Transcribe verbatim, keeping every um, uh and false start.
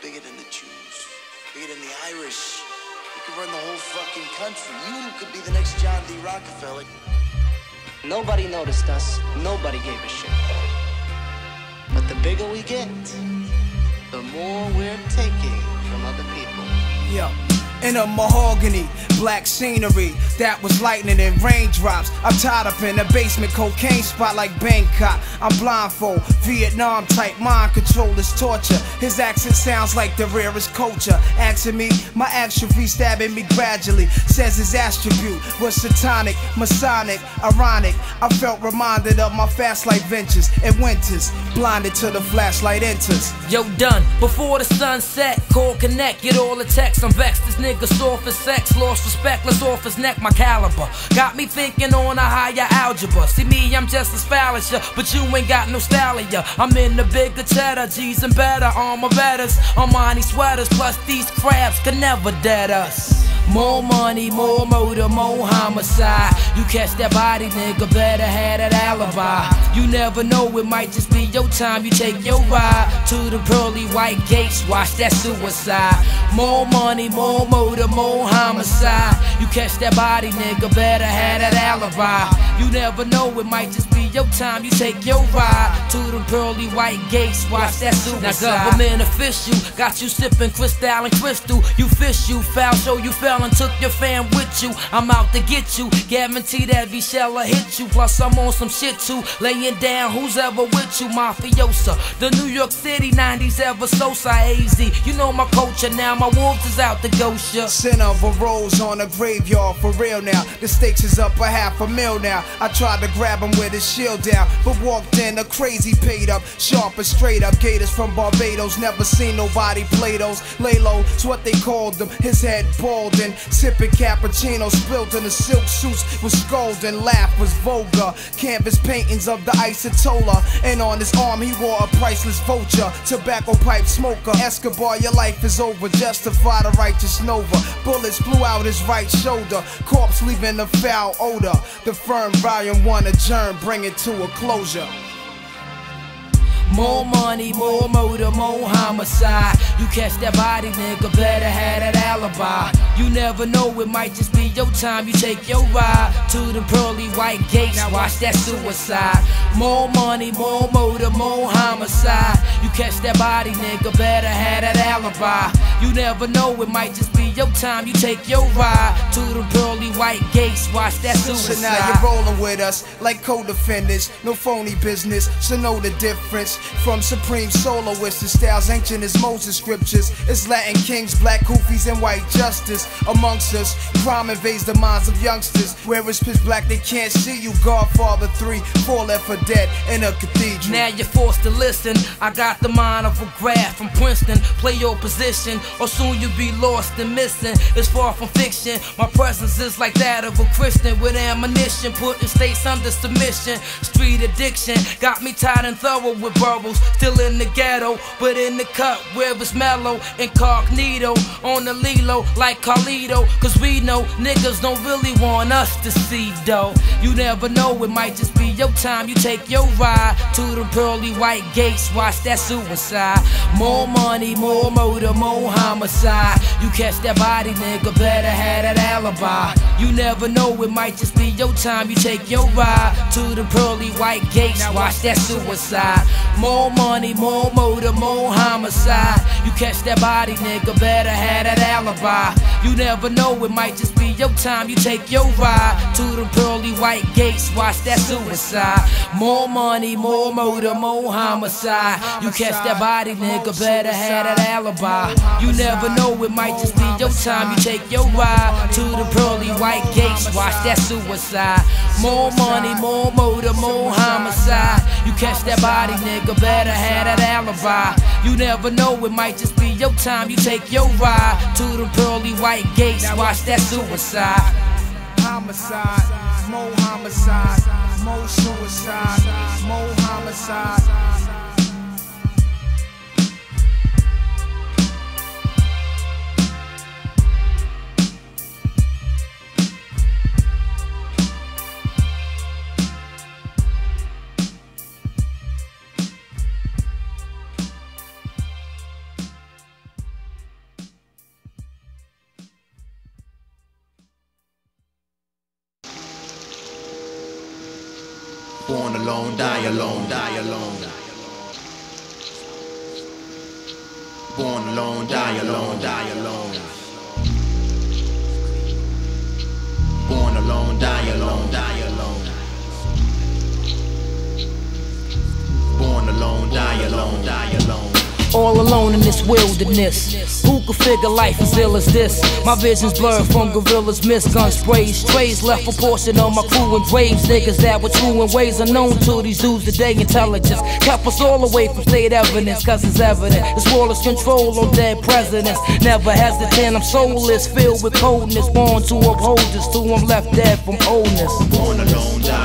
bigger than the Jews, bigger than the Irish. You could run the whole fucking country. You could be the next John D. Rockefeller. Nobody noticed us. Nobody gave a shit. But the bigger we get, the more we're taking from other people. Yo. In a mahogany, black scenery that was lightning and raindrops. I'm tied up in a basement cocaine spot like Bangkok. I'm blindfold, Vietnam type mind control is torture. His accent sounds like the rarest culture. Asking me, my atrophy stabbing me gradually. Says his attribute was satanic, masonic, ironic. I felt reminded of my fast life ventures and winters, blinded till the flashlight enters. Yo, done before the sun set. Call, connect, get all the texts. I'm vexed. This nigga soft as sex, lost respect, let's off his neck, my caliber got me thinking on a higher algebra. See me, I'm just as foul as ya, but you ain't got no style of ya. I'm in the bigger cheddar, G's and better, armor betters, Armani sweaters, plus these crabs can never dead us. More money, more motor, more homicide. You catch that body, nigga, better have that alibi. You never know, it might just be your time. You take your ride to the pearly white gates, watch that suicide. More money, more motor, more homicide. You catch that body, nigga, better have that alibi. You never know, it might just be your time. You take your ride to the pearly white gates, watch that suicide. Now government official got you sipping crystal and crystal. You fish, you foul, so you fell and took your fam with you. I'm out to get you, guaranteed every shell will hit you. Plus I'm on some shit too, laying down who's ever with you. Mafiosa, the New York City nineties ever so A Z. You know my culture now, my wolves is out to ghost ya. Sin of a rose on a graveyard for real now. The stakes is up a half a mil now. I tried to grab him with his shield down, but walked in a crazy paid up, sharp and straight up. Gators from Barbados, never seen nobody play those. Lay low, it's what they called them. His head bald and sipping cappuccino, spilt in the silk suits was scolding. Laugh was vulgar, canvas paintings of the Isotola, and on his arm he wore a priceless vulture. Tobacco pipe smoker, Escobar, your life is over. Justify the righteous Nova. Bullets flew out his right shoulder, corpse leaving a foul odor. The firm volume one adjourned, bring it to a closure. More money, more motor, more homicide. You catch that body, nigga, better have that alibi. You never know, it might just be your time. You take your ride to the pearly white gates, watch that suicide. More money, more motor, more homicide. You catch that body, nigga, better have that alibi. You never know, it might just be your time. You take your ride to the pearly white gates, watch that suicide. So now you're rolling with us like co-defendants, no phony business, so know the difference. From supreme soloists to styles ancient as Moses scriptures, it's Latin kings, black kufis, and white justice amongst us. Crime invades the minds of youngsters. Where it's pitch black, they can't see you. Godfather three, four left for dead in a cathedral. Now you're forced to listen. I got the mind of a graph from Princeton. Play your position, or soon you'll be lost and missing. It's far from fiction. My presence is like that of a Christian with ammunition, putting states under submission. Street addiction got me tired and thorough with bro. Still in the ghetto, but in the cut where it's mellow. Incognito, on the Lilo like Carlito. Cause we know niggas don't really want us to see though. You never know, it might just be your time. You take your ride to the pearly white gates, watch that suicide. More money, more motor, more homicide. You catch that body, nigga, better have that alibi. You never know, it might just be your time. You take your ride to the pearly white gates, watch that suicide. More money, more motor, more homicide. You catch that body, nigga, better have that alibi. You never know, it might just be your time. You take your ride to the pearly white gates, watch that suicide. More money, more motor, more homicide. You catch that body, nigga, better have that alibi. You never know, it might just be your time. You take your ride to the pearly white gates, watch that suicide. More money, more motor, more homicide. You catch that body, nigga, better have that alibi. You never know, it might just be your time. You take your ride to the pearly white gates, watch that suicide. Homicide, more homicide, more suicide, more homicide. Born alone, die alone, die alone. Born alone, die alone, die alone. Born alone, die alone, die alone. Born alone, die alone, die alone. All alone in this wilderness. Who could figure life as ill as this? My vision's blurred from gorillas, mist gun sprays. Trays left a portion of my crew in graves. Niggas that were true in ways unknown to these dudes today. Intelligence kept us all away from state evidence, cause it's evident this world is control on dead presidents. Never hesitant, I'm soulless, filled with coldness. Born to uphold this, till I'm left dead from oldness. Born alone, die